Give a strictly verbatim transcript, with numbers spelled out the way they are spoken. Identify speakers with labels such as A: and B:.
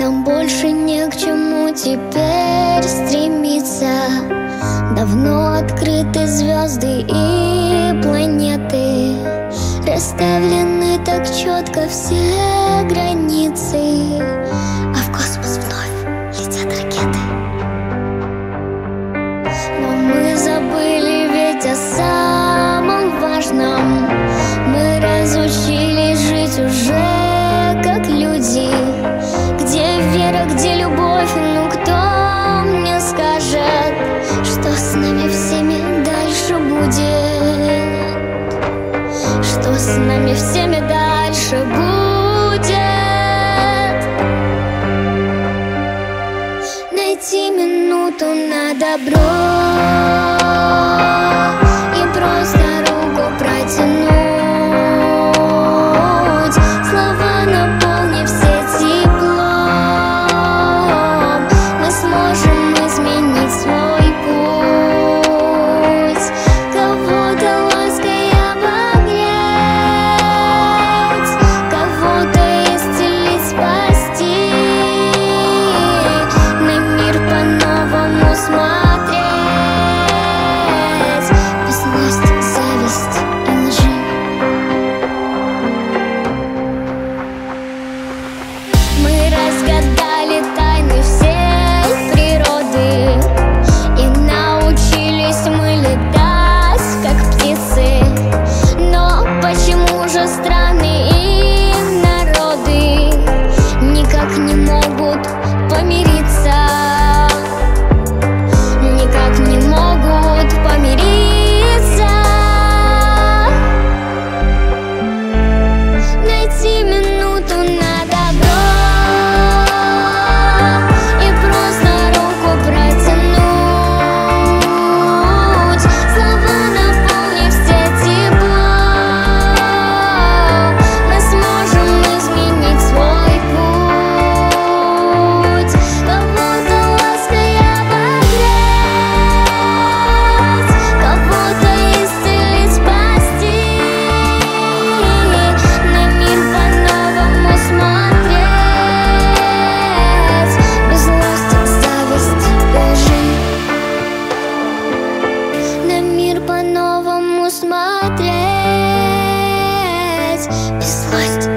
A: Нам больше не к чему теперь стремиться. Давно открыты звезды и планеты, расставлены так четко все границы, а в космос вновь летят ракеты. Но мы забыли ведь о самом важном. Мы разучились жить уже как люди. Где вера, где любовь, ну кто мне скажет, что с нами всеми дальше будет? Что с нами всеми дальше будет? Найти минуту на добро и просто руку протянуть. Слова наполнив все теплом, мы сможем изменить свой путь. Кого-то лаской обогреть, кого-то исцелить, спасти, на мир по-новому смотреть, без злости, зависти и лжи. Мы разгадали тайны всей природы и научились мы летать, как птицы. Но почему же страны и народы никак не могут помириться? Никак не могут помириться. Найти минуту на добро и просто руку протянуть. Слова наполнив все теплом, мы сможем изменить свой путь. Кого-то лаской обогреть, кого-то исцелить, спасти, на мир по-новому смотреть, без злости, зависти и лжи. На мир по-новому смотреть, без злости,